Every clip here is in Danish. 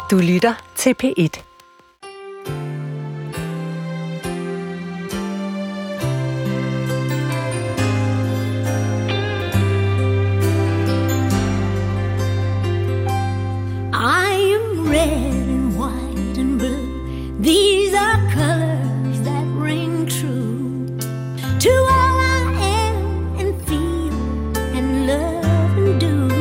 Du lytter til P1. These are colors that ring true to all I am and feel and love and do.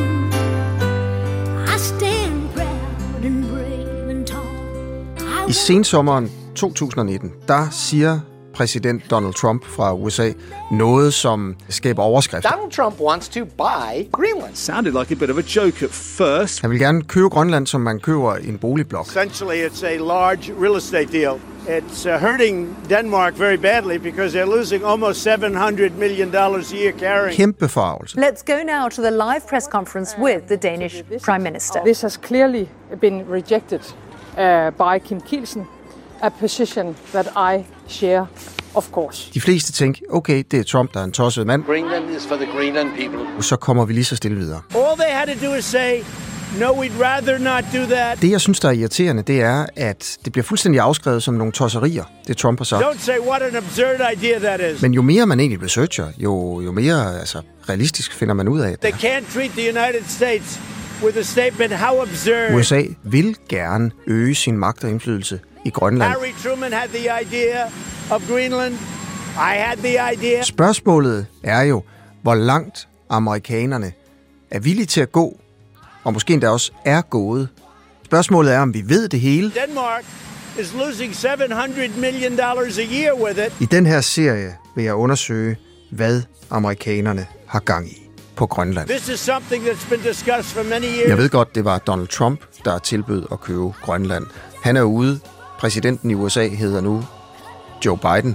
I stand proud and brave and tall. I sensommeren 2019, der siger præsident Donald Trump fra USA noget, som skaber overskrifter. Donald Trump wants to buy Greenland. Sounded like a bit of a joke at first. Han vil gerne købe Grønland, som man køber en boligblok. Essentially, it's a large real estate deal. It's hurting Denmark very badly because they're losing almost $700 million a year carrying. Kæmpe forargelse. Let's go now to the live press conference with the Danish Prime Minister. This has clearly been rejected by Kim Kielsen, a position that I share, of course. De fleste tænker, okay, det er Trump, der er en tosset mand. Greenland is for the Greenland people. Så kommer vi lige så stille videre. All they had to do is say, no, we'd rather not do that. Det, jeg synes, der er irriterende, det er, at det bliver fuldstændig afskrevet som nogle tosserier, det Trump har sagt. Don't say what an absurd idea that is. Men jo mere man egentlig researcher, jo mere realistisk finder man ud af det. They can't treat the United States with a statement how absurd. USA vil gerne øge sin magt og indflydelse i Grønland. Harry Truman had the idea of Greenland. I had the idea. Spørgsmålet er jo, hvor langt amerikanerne er villige til at gå, og måske endda også er gået. Spørgsmålet er, om vi ved det hele. Denmark is losing $700 million a year with it. I den her serie vil jeg undersøge, hvad amerikanerne har gang i på Grønland. This is something that's been discussed for many years. Jeg ved godt, det var Donald Trump, der tilbød at købe Grønland. Han er ude. Præsidenten i USA hedder nu Joe Biden.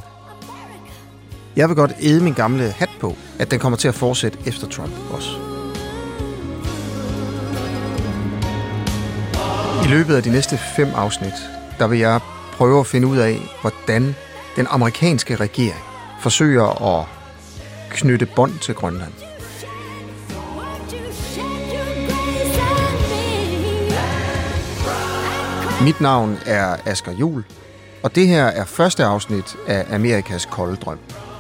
Jeg vil godt æde min gamle hat på, at den kommer til at fortsætte efter Trump også. I løbet af de næste 5 afsnit, der vil jeg prøve at finde ud af, hvordan den amerikanske regering forsøger at knytte bånd til Grønland. Mit navn er Asger Juhl, og det her er første afsnit af Amerikas kolde drøm.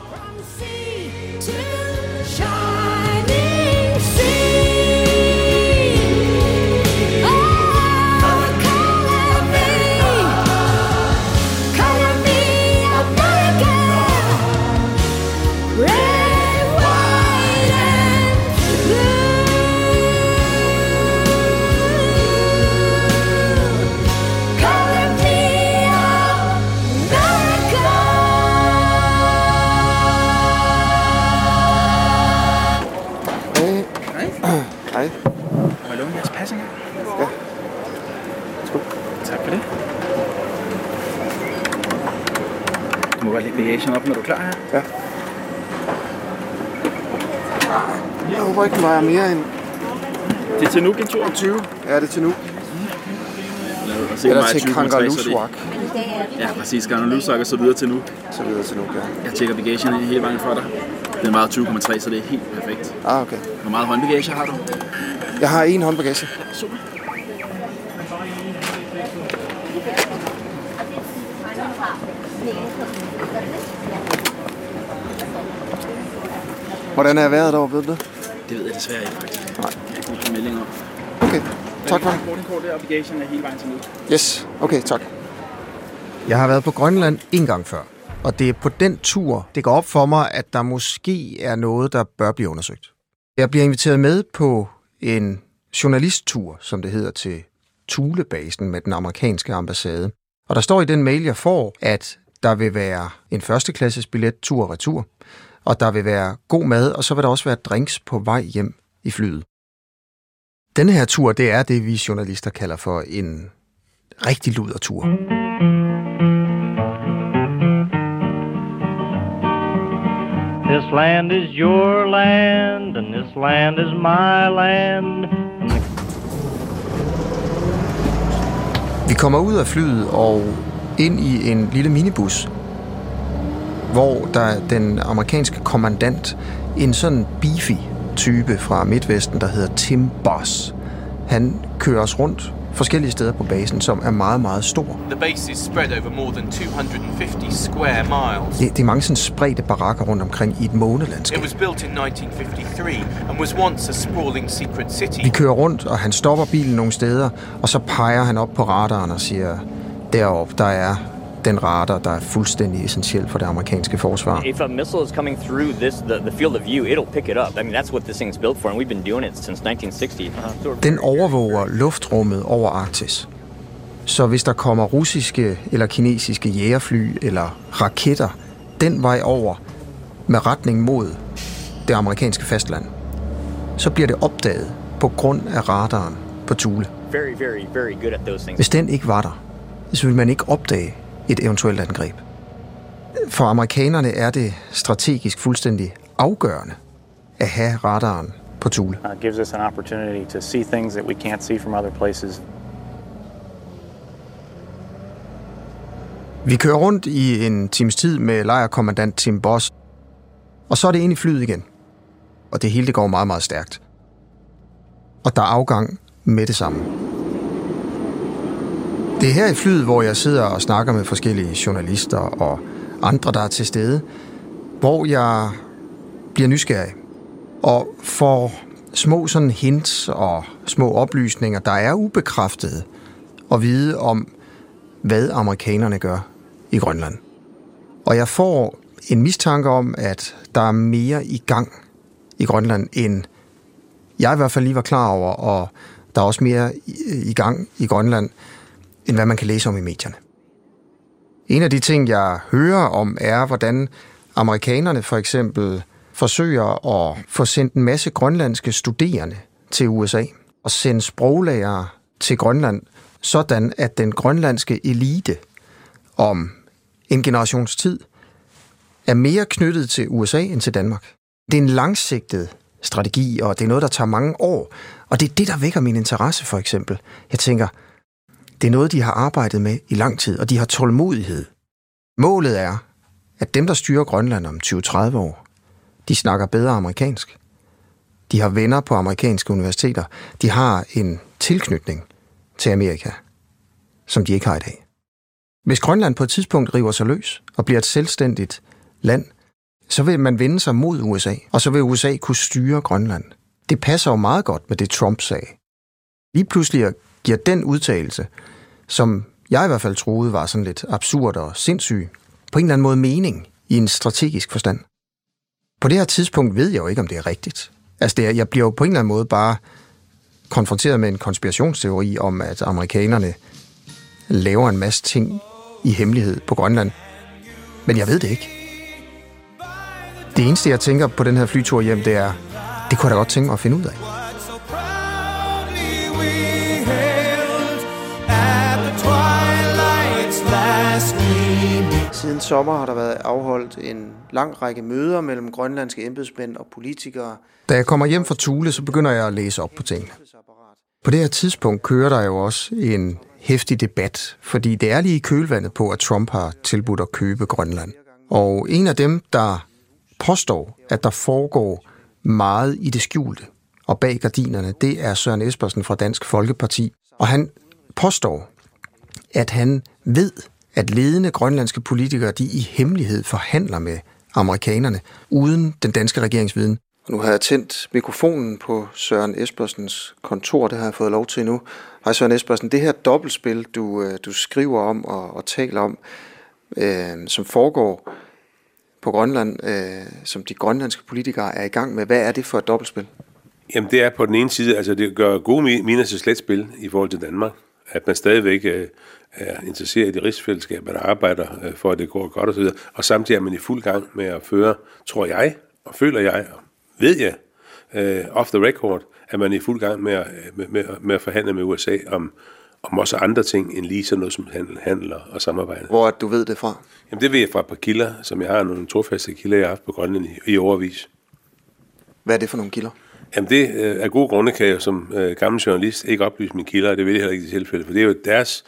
Du må godt lægge bagagen op, når du er klar her. Ja. Jeg håber ikke, den vejer mere end... Det er til Nuuk, en tur? 20. Ja, det er til Nuuk. Eller til Kangerlussuaq. Ja, præcis. Kangerlussuaq og så videre til Nuuk. Så videre til Nuuk, ja. Jeg tjekker bagagen hele vejen for dig. Den vejer 20,3, så det er helt perfekt. Ah, okay. Hvor meget håndbagage har du? Jeg har 1 håndbagage. Super. Hvordan er vejret derovre, ved du det? Det ved jeg desværre ikke, faktisk. Nej. Jeg kan ikke få meldinger om. Okay, tak for det. Boardingkort der, og bagagen er hele vejen til nu. Yes, okay, tak. Jeg har været på Grønland 1 gang før, og det er på den tur, det går op for mig, at der måske er noget, der bør blive undersøgt. Jeg bliver inviteret med på en journalisttur, som det hedder, til Thulebasen med den amerikanske ambassade. Og der står i den mail, jeg får, at der vil være en førsteklasses billet tur og retur, og der vil være god mad, og så vil der også være drinks på vej hjem i flyet. Denne her tur, det er det, vi journalister kalder for en rigtig ludertur. This land is your land, and this land is my land. Vi kommer ud af flyet og ind i en lille minibus, hvor der den amerikanske kommandant, en sådan beefy type fra Midtvesten, der hedder Tim Boss. Han kører os rundt forskellige steder på basen, som er meget, meget stor. The base is spread over more than 250 square miles. Det er mange sådan spredte barakker rundt omkring i et månelandskab. It was built in 1953 and was once a sprawling secret city. Vi kører rundt, og han stopper bilen nogle steder, og så peger han op på radaren og siger, deroppe, der er den radar, der er fuldstændig essentiel for det amerikanske forsvar. If a missile is coming through the field of view, it'll pick it up. I mean, that's what this thing's built for, and we've been doing it since 1960. Den overvåger luftrummet over Arktis. Så hvis der kommer russiske eller kinesiske jægerfly eller raketter den vej over med retning mod det amerikanske fastland, så bliver det opdaget på grund af radaren på Thule. Very, very, very good at those things. Hvis den ikke var der, så ville man ikke opdage et eventuelt angreb. For amerikanerne er det strategisk fuldstændig afgørende at have radaren på Thule. It gives us an opportunity to see things that we can't see from other places. Vi kører rundt i en times tid med lejrkommandant Tim Boss, og så er det ind i flyet igen. Og det hele det går meget, meget stærkt. Og der er afgang med det samme. Det er her i flyet, hvor jeg sidder og snakker med forskellige journalister og andre, der er til stede, hvor jeg bliver nysgerrig og får små sådan hints og små oplysninger, der er ubekræftede, at vide om, hvad amerikanerne gør i Grønland. Og jeg får en mistanke om, at der er mere i gang i Grønland, end jeg i hvert fald lige var klar over, og der er også mere i gang i Grønland, end hvad man kan læse om i medierne. En af de ting, jeg hører om, er, hvordan amerikanerne for eksempel forsøger at få sendt en masse grønlandske studerende til USA og sende sproglærere til Grønland, sådan at den grønlandske elite om en generations tid er mere knyttet til USA end til Danmark. Det er en langsigtet strategi, og det er noget, der tager mange år. Og det er det, der vækker min interesse, for eksempel. Jeg tænker, det er noget, de har arbejdet med i lang tid, og de har tålmodighed. Målet er, at dem, der styrer Grønland om 20-30 år, de snakker bedre amerikansk. De har venner på amerikanske universiteter. De har en tilknytning til Amerika, som de ikke har i dag. Hvis Grønland på et tidspunkt river sig løs og bliver et selvstændigt land, så vil man vende sig mod USA, og så vil USA kunne styre Grønland. Det passer jo meget godt med det, Trump sagde. Lige pludselig giver den udtalelse, som jeg i hvert fald troede var sådan lidt absurd og sindssyg, på en eller anden måde mening i en strategisk forstand. På det her tidspunkt ved jeg jo ikke, om det er rigtigt. Altså, jeg bliver jo på en eller anden måde bare konfronteret med en konspirationsteori om, at amerikanerne laver en masse ting i hemmelighed på Grønland. Men jeg ved det ikke. Det eneste, jeg tænker på den her flytur hjem, det er, det kunne jeg da godt tænke mig at finde ud af. Siden sommer har der været afholdt en lang række møder mellem grønlandske embedsmænd og politikere. Da jeg kommer hjem fra Thule, så begynder jeg at læse op på tingene. På det her tidspunkt kører der jo også en heftig debat, fordi det er lige i kølvandet på, at Trump har tilbudt at købe Grønland. Og en af dem, der påstår, at der foregår meget i det skjulte og bag gardinerne, det er Søren Espersen fra Dansk Folkeparti. Og han påstår, at han ved, at ledende grønlandske politikere, de i hemmelighed forhandler med amerikanerne, uden den danske regeringsviden. Og nu har jeg tændt mikrofonen på Søren Espersens kontor, det har jeg fået lov til nu. Hej Søren Espersen, det her dobbeltspil, du skriver om og taler om, som foregår på Grønland, som de grønlandske politikere er i gang med, hvad er det for et dobbeltspil? Jamen det er på den ene side, altså det gør gode miner til slet spil i forhold til Danmark, at man stadigvæk er interesseret i rigsfællesskab, at arbejder for, at det går godt osv., og samtidig er man i fuld gang med at føre, tror jeg, og føler jeg, og ved jeg, off the record, at man er i fuld gang med at forhandle med USA om også andre ting, end lige sådan noget som handel og samarbejde. Hvor du ved det fra? Jamen det ved jeg fra et par kilder, som jeg har nogle trofaste kilder, jeg har haft på Grønland i overvis. Hvad er det for nogle kilder? Jamen det af gode grunde kan jeg som gammel journalist ikke oplyse mine kilder, og det vil jeg heller ikke i tilfælde, for det er jo deres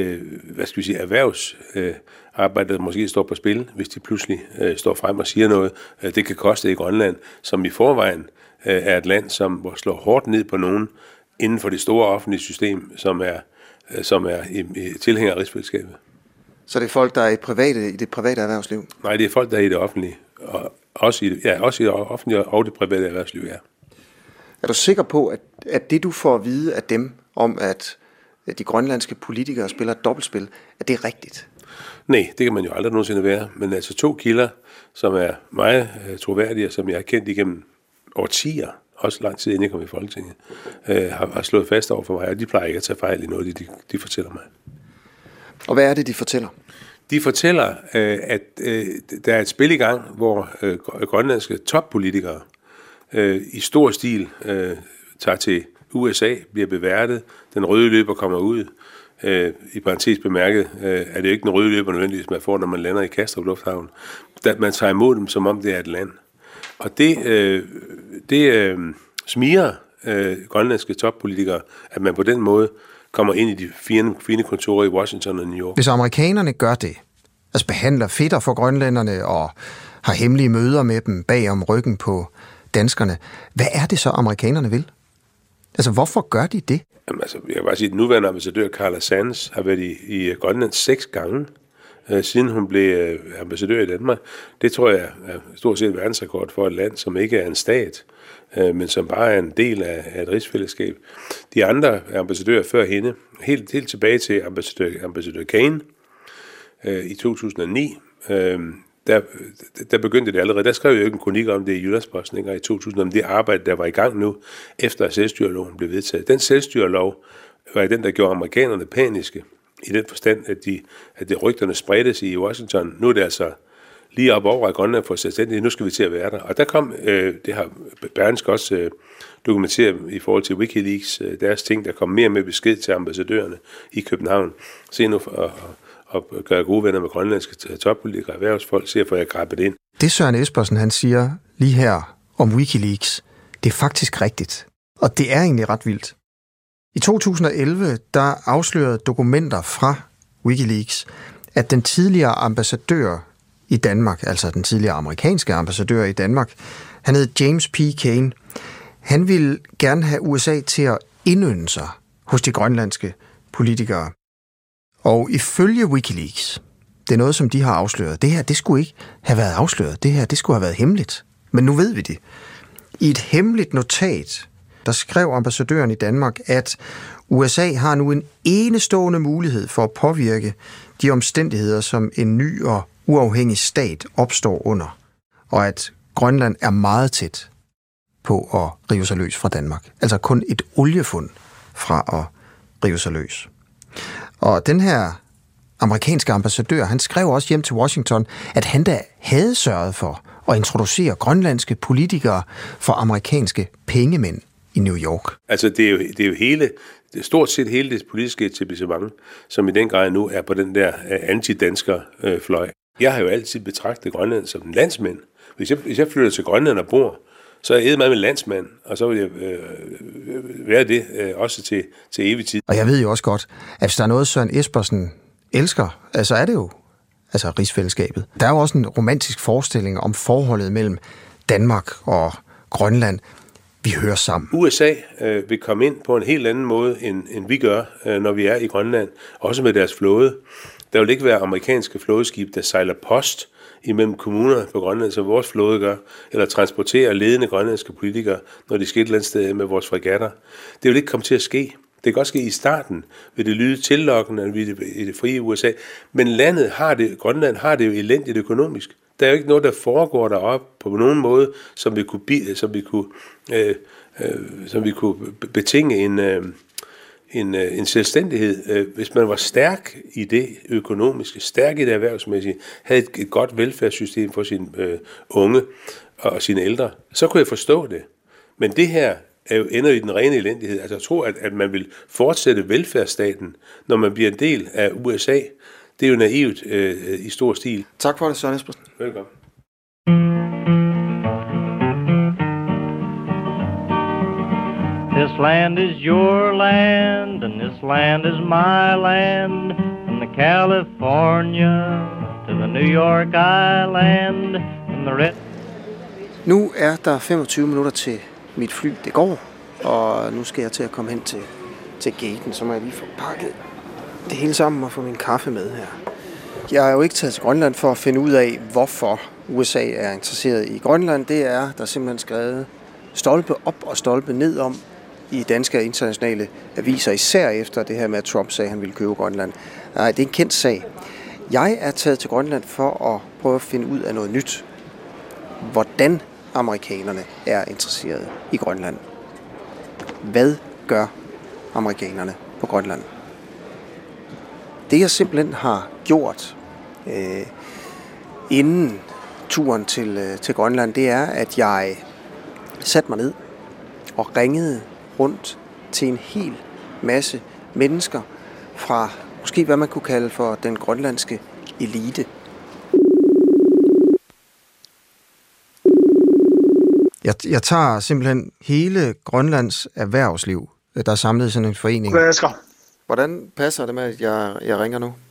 erhvervsarbejde, der måske står på spil, hvis de pludselig står frem og siger noget. Det kan koste i Grønland, som i forvejen er et land, som slår hårdt ned på nogen inden for det store offentlige system, som er som er i tilhænger af rigsfællesskabet. Så det er folk, der er i det private erhvervsliv? Nej, det er folk, der er i det offentlige. Og også i det offentlige og det private erhvervsliv, ja. Er du sikker på, at det, du får at vide af dem, om at de grønlandske politikere spiller et dobbeltspil, at det er rigtigt? Nej, det kan man jo aldrig nogensinde være. Men altså 2 kilder, som er meget troværdige, og som jeg har kendt igennem årtier, også lang tid inden jeg kom i Folketinget, har slået fast over for mig, og de plejer ikke at tage fejl i noget, de fortæller mig. Og hvad er det, de fortæller? De fortæller, at der er et spil i gang, hvor grønlandske toppolitikere i stor stil tager til USA, bliver beværtet, den røde løber kommer ud. I parentes bemærket er det ikke den røde løber nødvendigvis, man får, når man lander i Kastrup Lufthavn. Man tager imod dem, som om det er et land. Og det smiger grønlandske toppolitikere, at man på den måde kommer ind i de fine kontorer i Washington og New York. Hvis amerikanerne gør det, altså behandler fedter for grønlænderne og har hemmelige møder med dem bag om ryggen på danskerne, hvad er det så, amerikanerne vil? Altså, hvorfor gør de det? Jamen, altså, jeg kan bare sige, at den nuværende ambassadør, Carla Sands, har været i Grønland 6 gange, siden hun blev ambassadør i Danmark. Det tror jeg er stort set verdensrekord for et land, som ikke er en stat, men som bare er en del af et rigsfællesskab. De andre ambassadører før hende, helt tilbage til ambassadør Kane i 2009, der begyndte det allerede. Der skrev jeg jo ikke en kronik om det i Jyllandsposten i 2000, om det arbejde, der var i gang nu, efter at selvstyreloven blev vedtaget. Den selvstyrelov var den, der gjorde amerikanerne paniske, i den forstand, at det rygterne spredtes i Washington. Nu er det altså lige op over i Grønland for selvstændighed. Nu skal vi til at være der. Og der kom, det har Berlingske også dokumenteret i forhold til WikiLeaks, deres ting, der kom mere med besked til ambassadørerne i København. Se nu og gøre gode venner med grønlandske toppolitikere og erhvervsfolk, se at få jer grabbet ind. Det Søren Espersen, han siger lige her om WikiLeaks, det er faktisk rigtigt. Og det er egentlig ret vildt. I 2011, der afslørede dokumenter fra WikiLeaks, at den tidligere ambassadør i Danmark, altså den tidligere amerikanske ambassadør i Danmark, han hed James P. Kane. Han ville gerne have USA til at indynde sig hos de grønlandske politikere. Og ifølge WikiLeaks, det er noget, som de har afsløret. Det her, det skulle ikke have været afsløret. Det her, det skulle have været hemmeligt. Men nu ved vi det. I et hemmeligt notat, der skrev ambassadøren i Danmark, at USA har nu en enestående mulighed for at påvirke de omstændigheder, som en ny og uafhængig stat opstår under. Og at Grønland er meget tæt på at rive sig løs fra Danmark. Altså kun et oliefund fra at rive sig løs. Og den her amerikanske ambassadør, han skrev også hjem til Washington, at han da havde sørget for at introducere grønlandske politikere for amerikanske pengemænd i New York. Altså det er jo det er stort set hele det politiske etablissement, som i den grad nu er på den der anti-dansker fløj. Jeg har jo altid betragtet Grønland som en landsmand. Hvis jeg flytter til Grønland og bor, så er jeg med landsmand, og så vil jeg være det også til evig tid. Og jeg ved jo også godt, at hvis der er noget, Søren Espersen elsker, så er det jo rigsfællesskabet. Der er jo også en romantisk forestilling om forholdet mellem Danmark og Grønland. Vi hører sammen. USA vil komme ind på en helt anden måde, end vi gør, når vi er i Grønland. Også med deres flåde. Der vil ikke være amerikanske flådeskib, der sejler post imellem kommuner på Grønland, som vores flåde gør, eller transporterer ledende grønlandske politikere, når de skal et eller andet sted med vores fregatter. Det vil ikke komme til at ske. Det kan godt ske i starten, vil det lyde tillokkende i det frie USA, men Grønland har det jo elendigt økonomisk. Der er jo ikke noget, der foregår deroppe på nogen måde, som vi kunne betinge en selvstændighed. Hvis man var stærk i det økonomiske, stærk i det erhvervsmæssige, havde et godt velfærdssystem for sine unge og sine ældre, så kunne jeg forstå det. Men det her ender i den rene elendighed. Altså jeg tror, at man vil fortsætte velfærdsstaten, når man bliver en del af USA. Det er jo naivt i stor stil. Tak for det, Søren Espersen. Velkommen. This land is your land, and this land is my land, from the California to the New York Island, from the red... Nu er der 25 minutter til mit fly, det går, og nu skal jeg til at komme hen til gaten, så må jeg lige få pakket det hele sammen og få min kaffe med her. Jeg er jo ikke taget til Grønland for at finde ud af, hvorfor USA er interesseret i Grønland. Det er der simpelthen skrevet stolpe op og stolpe ned om i danske og internationale aviser, især efter det her med, at Trump sagde, at han ville købe Grønland. Nej, det er en kendt sag. Jeg er taget til Grønland for at prøve at finde ud af noget nyt. Hvordan amerikanerne er interesseret i Grønland. Hvad gør amerikanerne på Grønland? Det jeg simpelthen har gjort inden turen til Grønland, det er, at jeg satte mig ned og ringede rundt til en hel masse mennesker fra måske hvad man kunne kalde for den grønlandske elite. Jeg tager simpelthen hele Grønlands erhvervsliv, der er samlet i sådan en forening. Hvordan passer det med, at jeg ringer nu?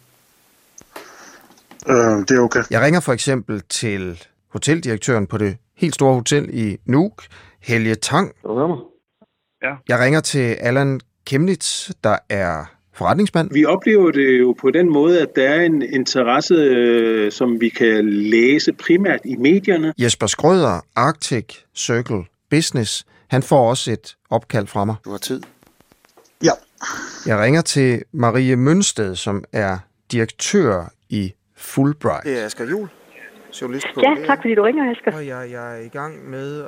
Det er okay. Jeg ringer for eksempel til hoteldirektøren på det helt store hotel i Nuuk, Helge Tang. Ja. Jeg ringer til Allan Chemnitz, der er forretningsmand. Vi oplever det jo på den måde, at der er en interesse, som vi kan læse primært i medierne. Jesper Skrøder, Arctic Circle Business, han får også et opkald fra mig. Du har tid? Ja. Jeg ringer til Marie Mønsted, som er direktør i Fulbright. Det er Asger Juhl, journalist på. Ja, tak fordi du ringer, Asger. Og jeg er i gang med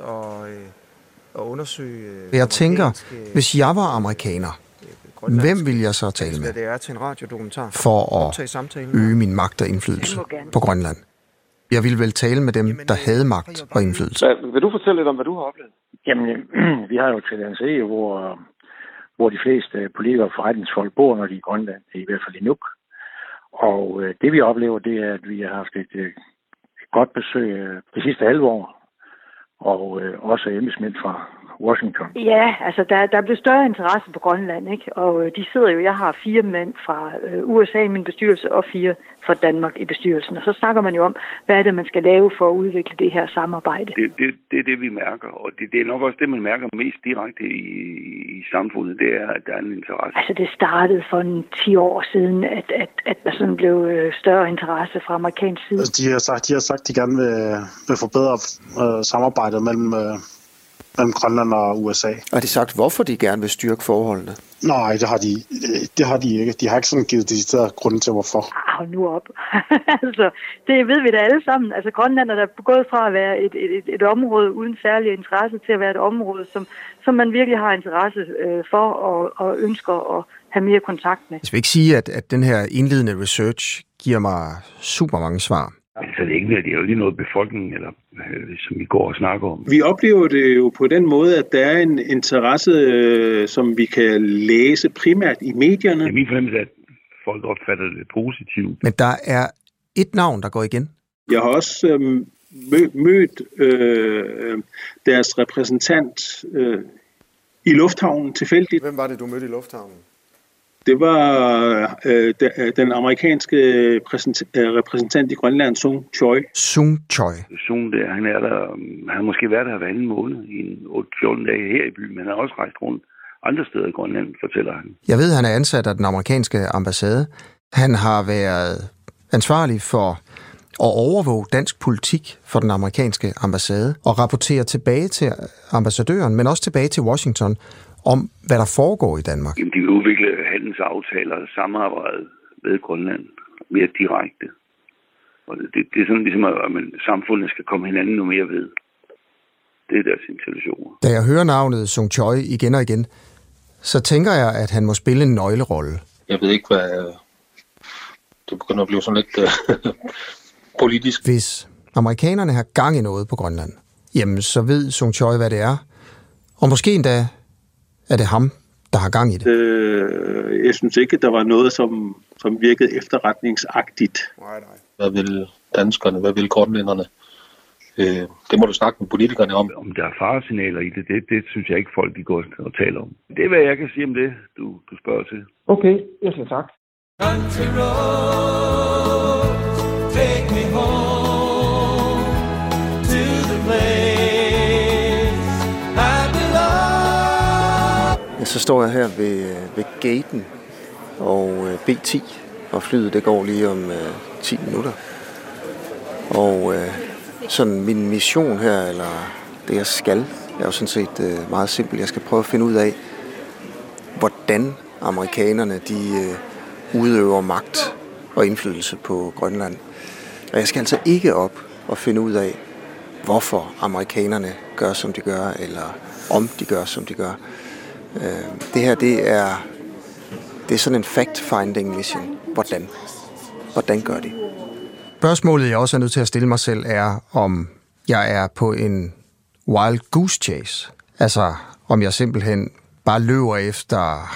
at undersøge. Jeg tænker, hvis jeg var amerikaner, hvem vil jeg så tale med? Det er til en radiodokumentar for at øge min magt og indflydelse på Grønland. Jeg ville vel tale med dem, der havde magt og indflydelse. Vil du fortælle lidt om, hvad du har oplevet? Jamen, vi har jo et TNC, hvor de fleste politikere og forretningsfolk bor, når de er i Grønland, i hvert fald i Nuuk. Og det vi oplever, det er, at vi har haft et godt besøg det sidste halve år, og også embedsmænd fra Washington. Ja, altså der blev større interesse på Grønland, ikke? Og de sidder jo, jeg har 4 mænd fra USA i min bestyrelse, og 4 fra Danmark i bestyrelsen. Og så snakker man jo om, hvad er det, man skal lave for at udvikle det her samarbejde. Det er det, vi mærker, og det er nok også det, man mærker mest direkte i samfundet, det er, at der er en interesse. Altså det startede for 10 år siden, at der sådan blev større interesse fra amerikansk side. Altså, de har sagt, de gerne vil forbedre samarbejdet mellem Grønland og USA. Har de sagt, hvorfor de gerne vil styrke forholdene? Nej, det har de ikke. De har ikke sådan givet decideret grund til, hvorfor. Hold nu op. Altså, det ved vi da alle sammen. Altså, Grønland er da gået fra at være et område uden særlig interesse til at være et område, som man virkelig har interesse for og ønsker at have mere kontakt med. Jeg vil ikke sige, at den her indledende research giver mig super mange svar. Så det er ikke mere, det er jo lige noget befolkningen, eller som vi går og snakker om. Vi oplever det jo på den måde, at der er en interesse, som vi kan læse primært i medierne. Det er min fornemmelse, at folk opfatter det positivt. Men der er et navn, der går igen. Jeg har også mødt deres repræsentant i lufthavnen tilfældigt. Hvem var det, du mødte i lufthavnen? Det var den amerikanske repræsentant i Grønland, Sung Choi. Sung Choi. Sung der, han har måske været der hver anden måned i 8-14 dage her i byen, men han har også rejst rundt andre steder i Grønland, fortæller han. Jeg ved, han er ansat af den amerikanske ambassade. Han har været ansvarlig for at overvåge dansk politik for den amerikanske ambassade og rapportere tilbage til ambassadøren, men også tilbage til Washington om, hvad der foregår i Danmark. Jamen, de vil udvikle handelsaftaler og samarbejde ved Grønland mere direkte. Og det er sådan ligesom, at samfundet skal komme hinanden noget mere ved. Det er deres intentioner. Da jeg hører navnet Sung Choi igen og igen, så tænker jeg, at han må spille en nøglerolle. Jeg ved ikke, hvad... Det begynder at blive sådan lidt politisk. Hvis amerikanerne har gang i noget på Grønland, jamen så ved Sung Choi, hvad det er. Og måske endda er det ham, der har gang i det. Jeg synes ikke, at der var noget, som virkede efterretningsagtigt. Nej. Hvad vil danskerne? Hvad vil grønlænderne? Det må du snakke med politikerne om. Om der er faresignaler i det synes jeg ikke folk de går og taler om. Det er, hvad jeg kan sige om det, du spørger til. Okay, jeg siger tak. Country roads, take me home to the place I belong. Ja, så står jeg her ved gaten og B10, og flyet det går lige om 10 minutter. Og sådan min mission her, eller det jeg skal, er jo sådan set meget simpelt. Jeg skal prøve at finde ud af, hvordan amerikanerne de udøver magt og indflydelse på Grønland. Og jeg skal altså ikke op og finde ud af, hvorfor amerikanerne gør, som de gør, eller om de gør, som de gør. Det her, det er sådan en fact-finding mission. Hvordan? Hvordan gør de? Spørgsmålet, jeg også er nødt til at stille mig selv, er, om jeg er på en wild goose chase. Altså, om jeg simpelthen bare løber efter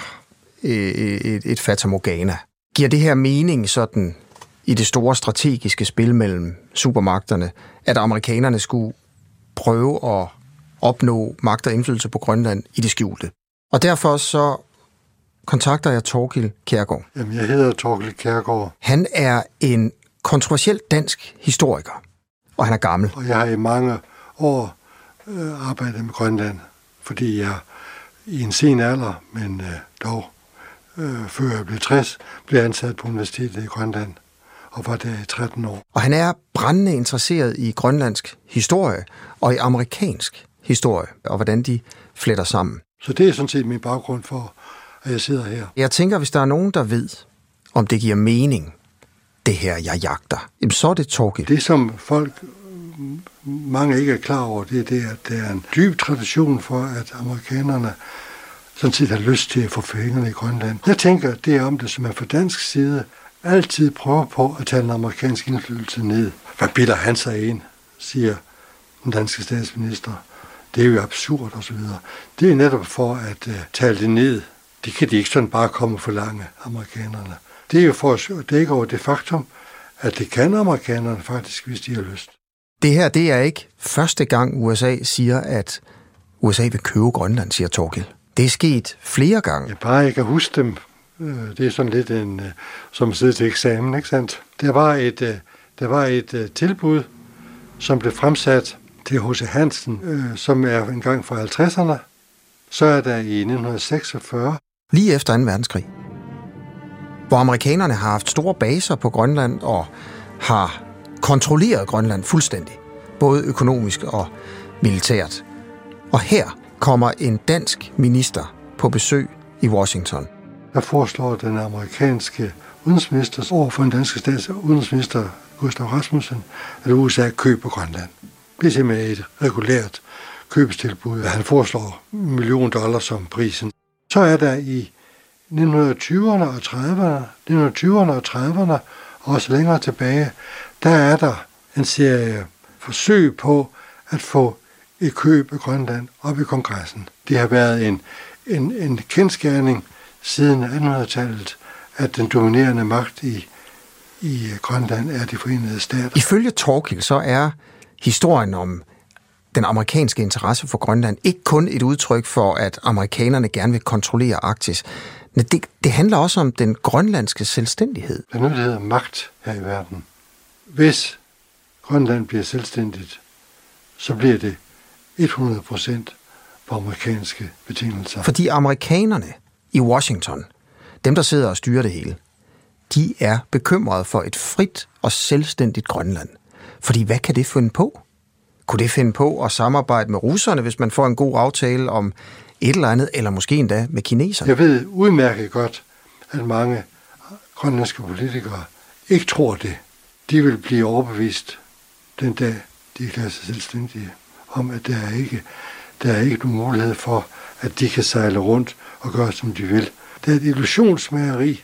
et fatamorgana. Giver det her mening sådan i det store strategiske spil mellem supermagterne, at amerikanerne skulle prøve at opnå magt og indflydelse på Grønland i det skjulte? Og derfor så kontakter jeg Thorkild Kjærgaard. Jamen, jeg hedder Thorkild Kjærgaard. Han er en kontroversiel dansk historiker, og han er gammel. Og jeg har i mange år arbejdet med Grønland, fordi jeg i en sen alder, men dog før jeg blev 60, blev ansat på universitetet i Grønland, og var der i 13 år. Og han er brændende interesseret i grønlandsk historie og i amerikansk historie, og hvordan de fletter sammen. Så det er sådan set min baggrund for, at jeg sidder her. Jeg tænker, hvis der er nogen, der ved, om det giver mening, det her, jeg jagter, jamen så er det Thorkild. Det, som folk, mange ikke er klar over, det er det, at der er en dyb tradition for, at amerikanerne sådan set har lyst til at få fingrene i Grønland. Jeg tænker, det er om det, som man fra dansk side altid prøver på at tage den amerikanske indflydelse ned. Hvad bilder han sig ind, siger den danske statsminister. Det er jo absurd og så videre. Det er netop for at tale det ned. Det kan de ikke sådan bare komme for lange, amerikanerne. Det er jo for at dække over det faktum, at det kan amerikanerne faktisk, hvis de har lyst. Det her, det er ikke første gang USA siger, at USA vil købe Grønland, siger Thorkild. Det er sket flere gange. Jeg bare ikke kan huske dem. Det er sådan lidt som at sidde til eksamen, ikke sandt? Der var et tilbud, som blev fremsat til H.C. Hansen, som er en gang fra 50'erne. Så er der i 1946. Lige efter 2. verdenskrig, hvor amerikanerne har haft store baser på Grønland og har kontrolleret Grønland fuldstændig, både økonomisk og militært. Og her kommer en dansk minister på besøg i Washington. Der foreslår den amerikanske udenrigsminister over for den danske stats udenrigsminister Gustav Rasmussen, at USA køber Grønland. Det er simpelthen et regulært købstilbud. Han foreslår $1 million som prisen. Så er der i 1920'erne og 30'erne, og også længere tilbage, der er der en serie forsøg på at få et køb af Grønland op i kongressen. Det har været en kendsgerning siden 1800-tallet, at den dominerende magt i Grønland er de Forenede Stater. Ifølge Thorkild så er historien om den amerikanske interesse for Grønland ikke kun et udtryk for, at amerikanerne gerne vil kontrollere Arktis. Det handler også om den grønlandske selvstændighed. Der er noget, der hedder magt her i verden. Hvis Grønland bliver selvstændigt, så bliver det 100% på amerikanske betingelser. Fordi amerikanerne i Washington, dem der sidder og styrer det hele, de er bekymrede for et frit og selvstændigt Grønland. Fordi hvad kan det finde på? Kunne det finde på at samarbejde med russerne, hvis man får en god aftale om et eller andet, eller måske endda med kineserne? Jeg ved udmærket godt, at mange grønlandske politikere ikke tror det. De vil blive overbevist den dag, de erklærer sig selvstændige, om at der er ikke nogen mulighed for, at de kan sejle rundt og gøre, som de vil. Det er et illusionsmageri,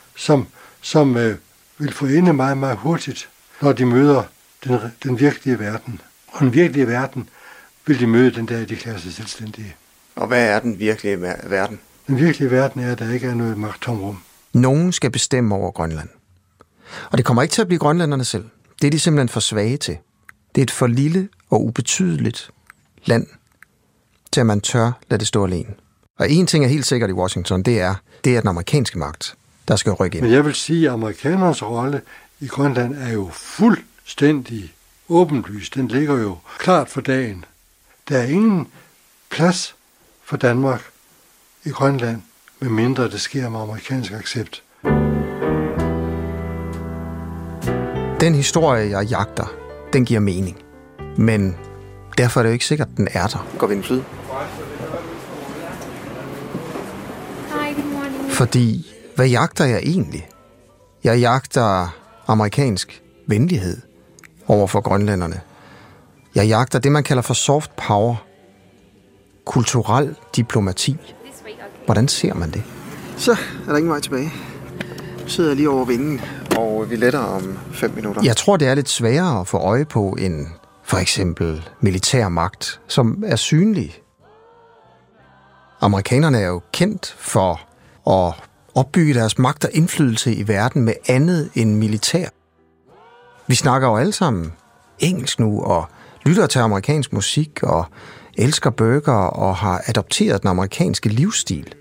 som vil få ende meget, meget hurtigt, når de møder den virkelige verden. Og den virkelige verden vil de møde den dag, de erklærer sig selvstændige. Og hvad er den virkelige verden? Den virkelige verden er, at der ikke er noget magttomrum. Nogen skal bestemme over Grønland. Og det kommer ikke til at blive grønlænderne selv. Det er de simpelthen for svage til. Det er et for lille og ubetydeligt land, til at man tør lade det stå alene. Og en ting er helt sikkert i Washington, det er den amerikanske magt, der skal rykke ind. Men jeg vil sige, at amerikanernes rolle i Grønland er jo fuldstændig åbenlys. Den ligger jo klart for dagen. Der er ingen plads for Danmark i Grønland, medmindre det sker med amerikansk accept. Den historie, jeg jagter, den giver mening. Men derfor er det jo ikke sikkert, at den er der. Går vi en flyd? Fordi, hvad jagter jeg egentlig? Jeg jagter amerikansk venlighed over for grønlænderne. Jeg jagter det, man kalder for soft power. Kulturel diplomati. Hvordan ser man det? Så er der ingen vej tilbage. Nu sidder jeg lige over vingen, og vi letter om 5 minutter. Jeg tror, det er lidt sværere at få øje på end for eksempel militær magt, som er synlig. Amerikanerne er jo kendt for at opbygge deres magt og indflydelse i verden med andet end militær. Vi snakker jo alle sammen engelsk nu, og lytter til amerikansk musik, og elsker burger, og har adopteret den amerikanske livsstil.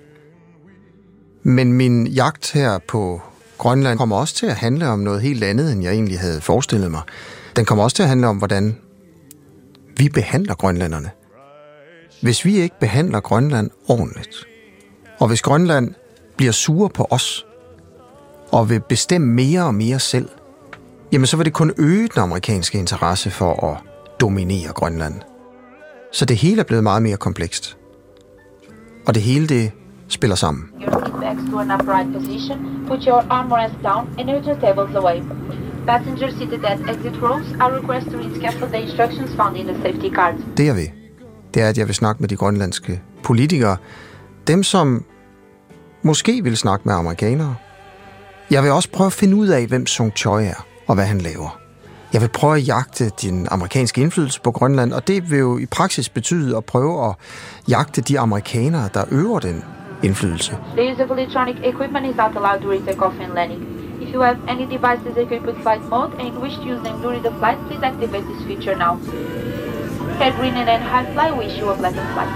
Men min jagt her på Grønland kommer også til at handle om noget helt andet, end jeg egentlig havde forestillet mig. Den kommer også til at handle om, hvordan vi behandler grønlænderne. Hvis vi ikke behandler Grønland ordentligt, og hvis Grønland bliver sure på os, og vil bestemme mere og mere selv, jamen så vil det kun øge den amerikanske interesse for at dominere Grønland. Så det hele er blevet meget mere komplekst. Og det hele, det spiller sammen. Your feet back to an upright position, put your armrest down and move your tables away. Passengers seated at exit rows are requested to read carefully the instructions found in the safety card. Det jeg vil, det er, at jeg vil snakke med de grønlandske politikere. Dem, som måske vil snakke med amerikanere. Jeg vil også prøve at finde ud af, hvem Song Choi er, og hvad han laver. Jeg vil prøve at jagte den amerikanske indflydelse på Grønland, og det vil jo i praksis betyde at prøve at jagte de amerikanere, der øver den indflydelse. The use of electronic equipment is not allowed during takeoff and landing. If you have any devices equipped with flight mode and wish to use them during the flight, please activate this feature now. Head Greenland and High Fly wish you a pleasant flight.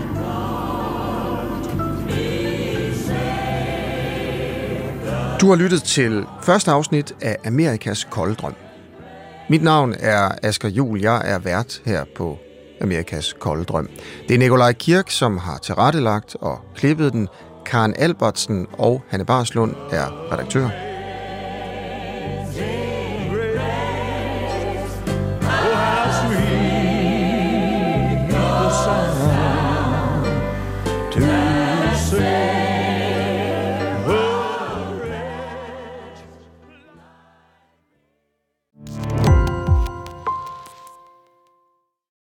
Du har lyttet til første afsnit af Amerikas kolde drøm. Mit navn er Asger Juhl. Jeg er vært her på Amerikas kolde drøm. Det er Nikolaj Kirk, som har tilrettelagt og klippet den. Karen Albertsen og Hanne Barslund er redaktør.